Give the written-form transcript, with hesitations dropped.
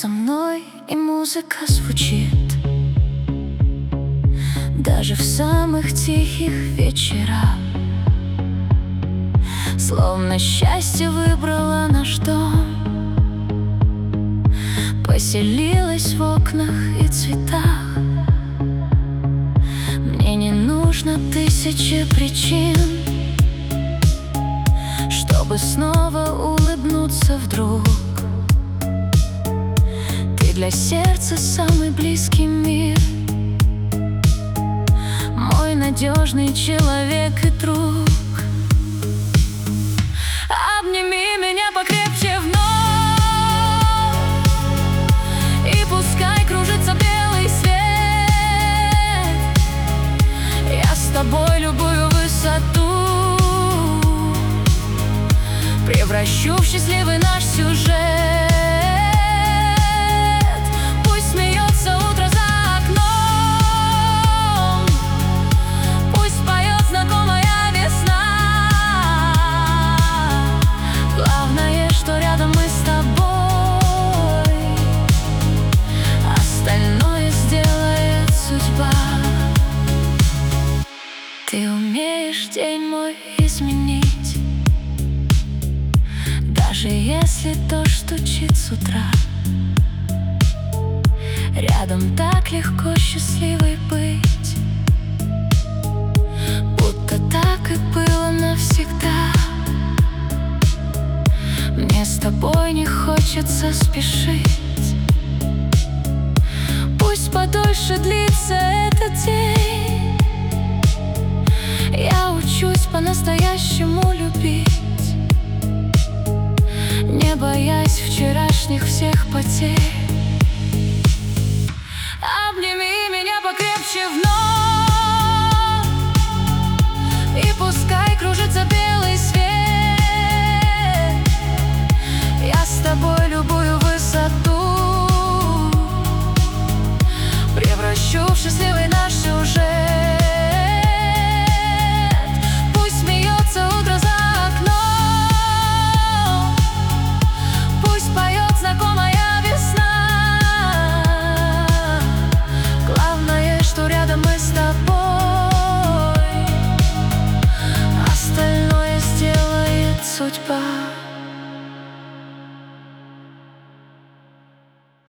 со мной, и музыка звучит даже в самых тихих вечерах. Словно счастье выбрало наш дом, поселилась в окнах и цветах. Мне не нужно тысячи причин, чтобы снова улыбнуться вдруг. Ты для сердца самый близкий мир, мой надежный человек и друг. Обними меня покрепче вновь, и пускай кружится белый свет. Я с тобой любую высоту превращу в счастливый наш сюжет. Пусть смеется утро за окном, пусть поет знакомая весна. Главное, что рядом мы с тобой, остальное сделает судьба. Ты умеешь день мой изменить, даже если дождь стучит с утра. Рядом так легко счастливой быть, будто так и было навсегда. Мне с тобой не хочется спешить, пусть подольше длится этот день. Я учусь по-настоящему любить, не боясь вчерашних всех потерь. Обними меня покрепче вновь,